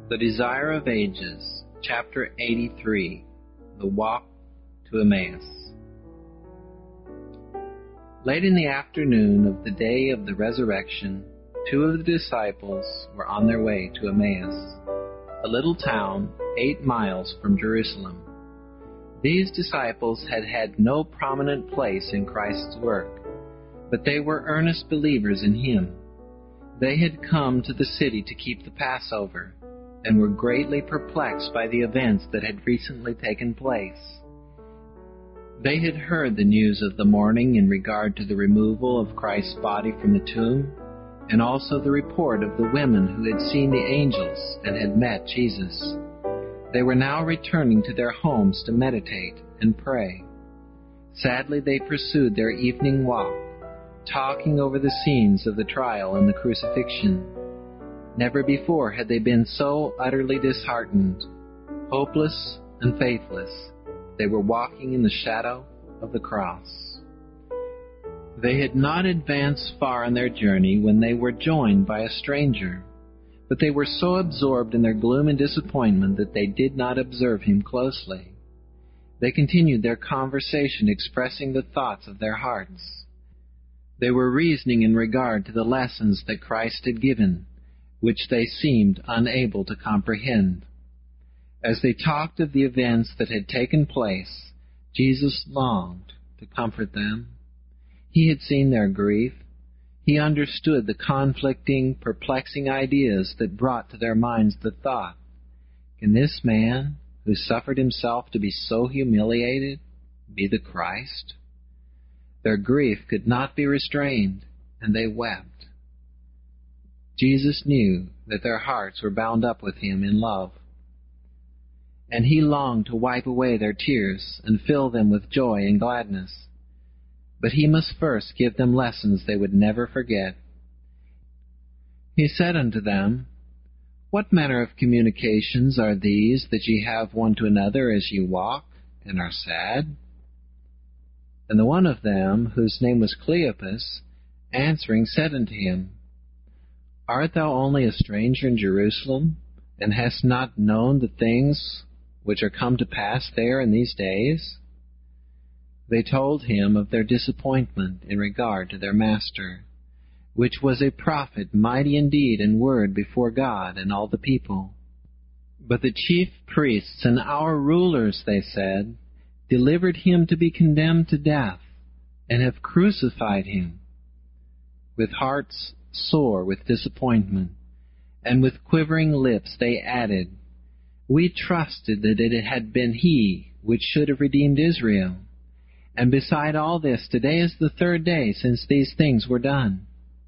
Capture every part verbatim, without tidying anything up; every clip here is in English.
The Desire of Ages, Chapter eighty-three, The Walk to Emmaus. Late in the afternoon of the day of the resurrection, two of the disciples were on their way to Emmaus, a little town eight miles from Jerusalem. These disciples had had no prominent place in Christ's work, but they were earnest believers in Him. They had come to the city to keep the Passover, and were greatly perplexed by the events that had recently taken place. They had heard the news of the morning in regard to the removal of Christ's body from the tomb, and also the report of the women who had seen the angels and had met Jesus. They were now returning to their homes to meditate and pray. Sadly, they pursued their evening walk, talking over the scenes of the trial and the crucifixion. Never before had they been so utterly disheartened, hopeless and faithless. They were walking in the shadow of the cross. They had not advanced far on their journey when they were joined by a stranger, but they were so absorbed in their gloom and disappointment that they did not observe him closely. They continued their conversation, expressing the thoughts of their hearts. They were reasoning in regard to the lessons that Christ had given, which they seemed unable to comprehend. As they talked of the events that had taken place, Jesus longed to comfort them. He had seen their grief. He understood the conflicting, perplexing ideas that brought to their minds the thought, can this man, who suffered himself to be so humiliated, be the Christ? Their grief could not be restrained, and they wept. Jesus knew that their hearts were bound up with Him in love, and He longed to wipe away their tears and fill them with joy and gladness. But He must first give them lessons they would never forget. He said unto them, What manner of communications are these that ye have one to another as ye walk, and are sad? And the one of them, whose name was Cleopas, answering said unto Him, Art thou only a stranger in Jerusalem, and hast not known the things which are come to pass there in these days? They told him of their disappointment in regard to their master, which was a prophet mighty in deed and word before God and all the people. But the chief priests and our rulers, they said, delivered him to be condemned to death, and have crucified him. With hearts sore with disappointment, and with quivering lips they added, We trusted that it had been He which should have redeemed Israel. And beside all this, today is the third day since these things were done.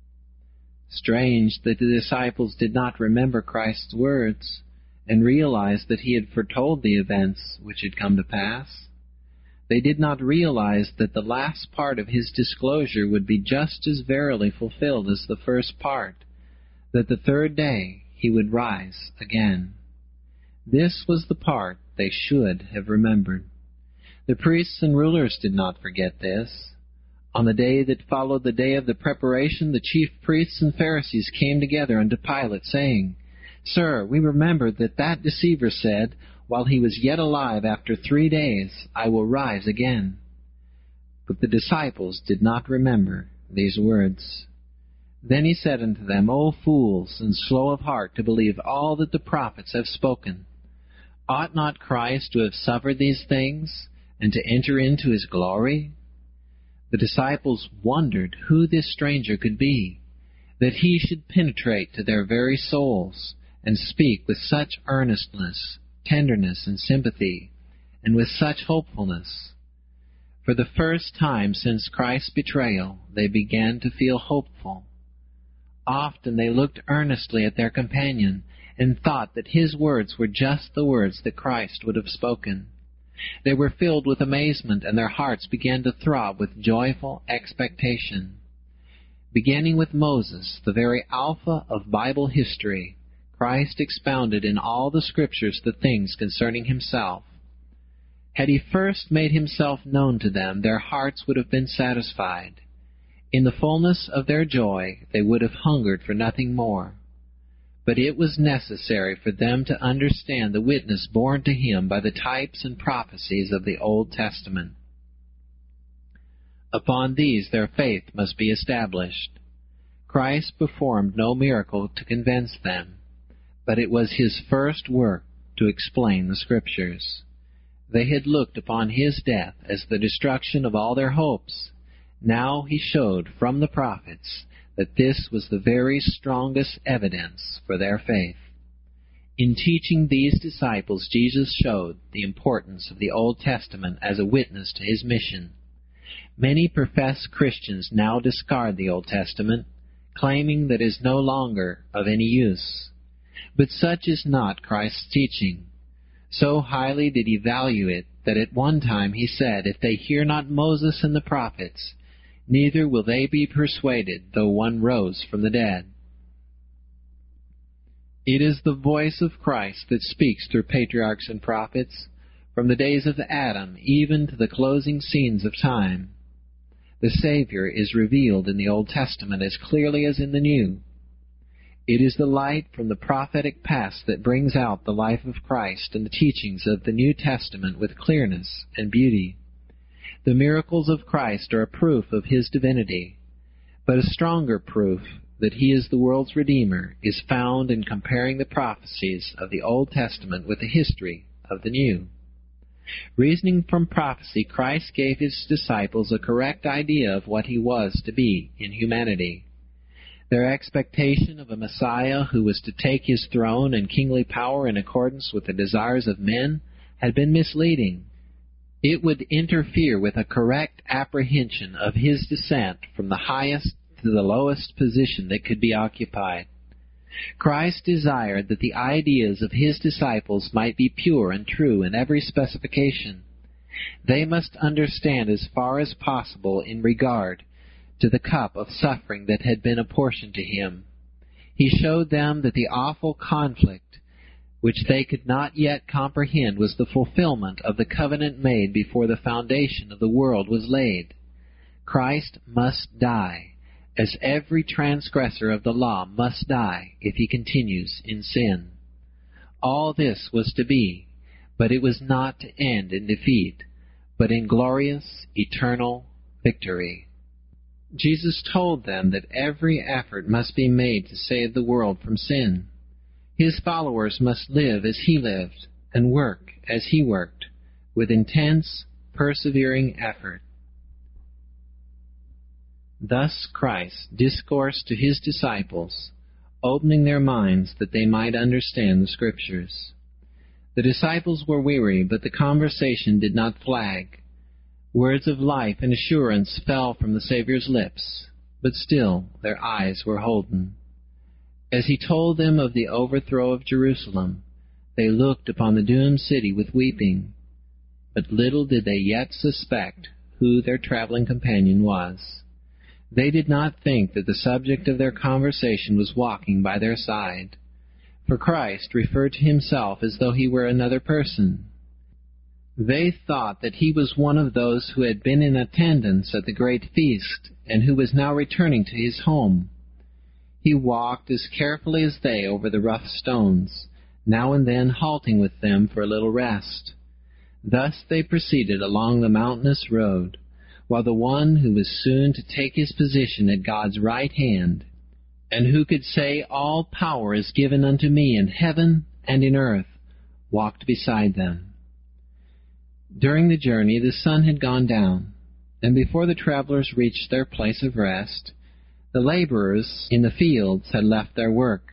Strange that the disciples did not remember Christ's words, and realize that He had foretold the events which had come to pass. They did not realize that the last part of His disclosure would be just as verily fulfilled as the first part, that the third day He would rise again. This was the part they should have remembered. The priests and rulers did not forget this. On the day that followed the day of the preparation, the chief priests and Pharisees came together unto Pilate, saying, Sir, we remember that that deceiver said, While he was yet alive, after three days, I will rise again. But the disciples did not remember these words. Then He said unto them, O fools, and slow of heart to believe all that the prophets have spoken. Ought not Christ to have suffered these things, and to enter into His glory? The disciples wondered who this stranger could be, that He should penetrate to their very souls, and speak with such earnestness, tenderness, and sympathy, and with such hopefulness. For the first time since Christ's betrayal, they began to feel hopeful. Often they looked earnestly at their companion, and thought that his words were just the words that Christ would have spoken. They were filled with amazement, and their hearts began to throb with joyful expectation. Beginning with Moses, the very alpha of Bible history, Christ expounded in all the Scriptures the things concerning Himself. Had He first made Himself known to them, their hearts would have been satisfied. In the fullness of their joy, they would have hungered for nothing more. but it was necessary for them to understand the witness borne to him by the types and prophecies of the Old Testament. Upon these their faith must be established. Christ performed no miracle to convince them, but it was his first work to explain the Scriptures. They had looked upon his death as the destruction of all their hopes. Now he showed from the prophets that this was the very strongest evidence for their faith. In teaching these disciples, Jesus showed the importance of the Old Testament as a witness to his mission. Many professed Christians now discard the Old Testament, claiming that it is no longer of any use. But such is not Christ's teaching. So highly did he value it that at one time he said, "If they hear not Moses and the prophets, neither will they be persuaded, though one rose from the dead." It is the voice of Christ that speaks through patriarchs and prophets, from the days of Adam even to the closing scenes of time. The Savior is revealed in the Old Testament as clearly as in the New. It is the light from the prophetic past that brings out the life of Christ and the teachings of the New Testament with clearness and beauty. The miracles of Christ are a proof of his divinity, but a stronger proof that he is the world's Redeemer is found in comparing the prophecies of the Old Testament with the history of the New. Reasoning from prophecy, Christ gave his disciples a correct idea of what he was to be in humanity. Their expectation of a Messiah who was to take his throne and kingly power in accordance with the desires of men had been misleading. It would interfere with a correct apprehension of his descent from the highest to the lowest position that could be occupied. Christ desired that the ideas of his disciples might be pure and true in every specification. They must understand as far as possible in regard to the cup of suffering that had been apportioned to him. He showed them that the awful conflict which they could not yet comprehend was the fulfillment of the covenant made before the foundation of the world was laid. Christ must die, as every transgressor of the law must die if he continues in sin. All this was to be, but it was not to end in defeat, but in glorious, eternal victory. Jesus told them that every effort must be made to save the world from sin. His followers must live as he lived and work as he worked, with intense, persevering effort. Thus Christ discoursed to his disciples, opening their minds that they might understand the Scriptures. The disciples were weary, but the conversation did not flag. Words of life and assurance fell from the Savior's lips, but still their eyes were holden. As he told them of the overthrow of Jerusalem, they looked upon the doomed city with weeping, but little did they yet suspect who their traveling companion was. They did not think that the subject of their conversation was walking by their side, for Christ referred to himself as though he were another person. They thought that he was one of those who had been in attendance at the great feast and who was now returning to his home. He walked as carefully as they over the rough stones, now and then halting with them for a little rest. Thus they proceeded along the mountainous road, while the one who was soon to take his position at God's right hand, and who could say, "All power is given unto me in heaven and in earth," walked beside them. During the journey the sun had gone down, and before the travelers reached their place of rest, the laborers in the fields had left their work.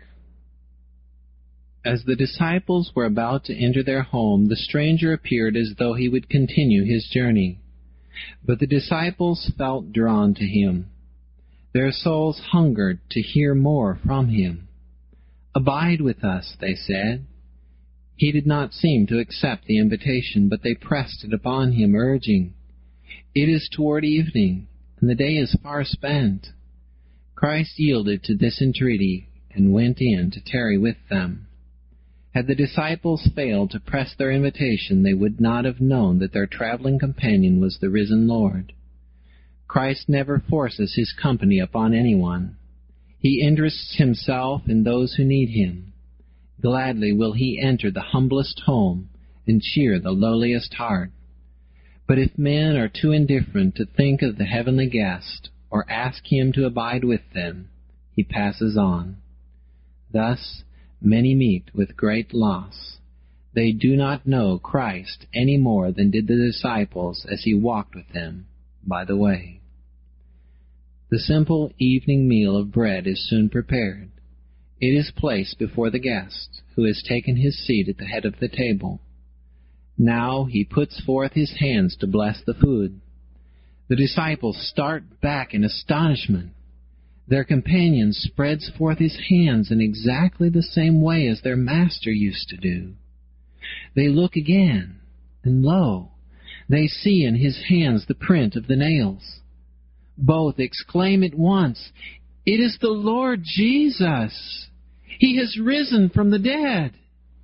As the disciples were about to enter their home, the stranger appeared as though he would continue his journey. But the disciples felt drawn to him. Their souls hungered to hear more from him. "Abide with us," they said. He did not seem to accept the invitation, but they pressed it upon him, urging, "It is toward evening, and the day is far spent." Christ yielded to this entreaty and went in to tarry with them. Had the disciples failed to press their invitation, they would not have known that their traveling companion was the risen Lord. Christ never forces his company upon anyone. He interests himself in those who need him. Gladly will he enter the humblest home and cheer the lowliest heart. But if men are too indifferent to think of the heavenly guest or ask him to abide with them, he passes on. Thus many meet with great loss. They do not know Christ any more than did the disciples as he walked with them by the way. The simple evening meal of bread is soon prepared. It is placed before the guest, who has taken his seat at the head of the table. Now he puts forth his hands to bless the food. The disciples start back in astonishment. Their companion spreads forth his hands in exactly the same way as their master used to do. They look again, and lo, they see in his hands the print of the nails. Both exclaim at once, "It is the Lord Jesus! He has risen from the dead!"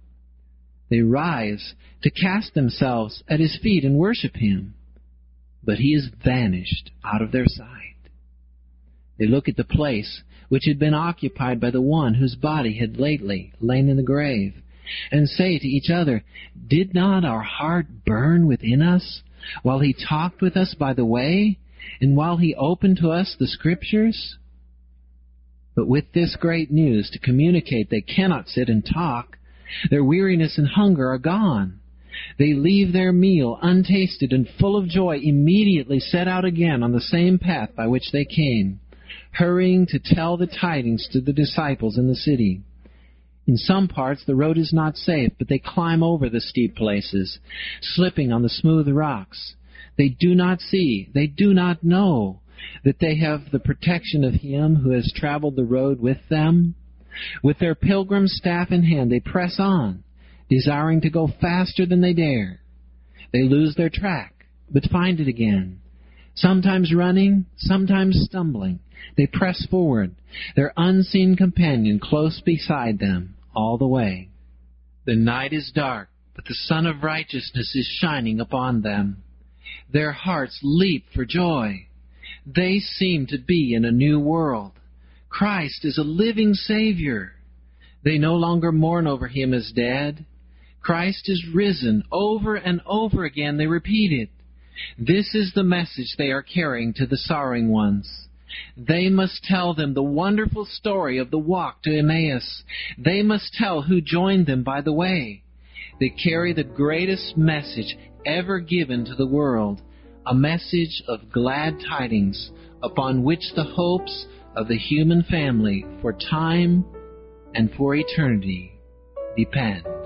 They rise to cast themselves at his feet and worship him, but he has vanished out of their sight. They look at the place which had been occupied by the one whose body had lately lain in the grave, and say to each other, "Did not our heart burn within us while he talked with us by the way, and while he opened to us the Scriptures?" But with this great news to communicate, they cannot sit and talk. Their weariness and hunger are gone. They leave their meal untasted and full of joy, immediately set out again on the same path by which they came, hurrying to tell the tidings to the disciples in the city. In some parts the road is not safe, but they climb over the steep places, slipping on the smooth rocks. They do not see, they do not know that they have the protection of him who has traveled the road with them. With their pilgrim staff in hand, they press on, desiring to go faster than they dare. They lose their track, but find it again. Sometimes running, sometimes stumbling, they press forward, their unseen companion close beside them all the way. The night is dark, but the Sun of Righteousness is shining upon them. Their hearts leap for joy. They seem to be in a new world. Christ is a living Savior. They no longer mourn over him as dead. Christ is risen. Over and over again they repeat it. This is the message they are carrying to the sorrowing ones. They must tell them the wonderful story of the walk to Emmaus. They must tell who joined them by the way. They carry the greatest message ever given to the world, a message of glad tidings upon which the hopes of the human family for time and for eternity depend.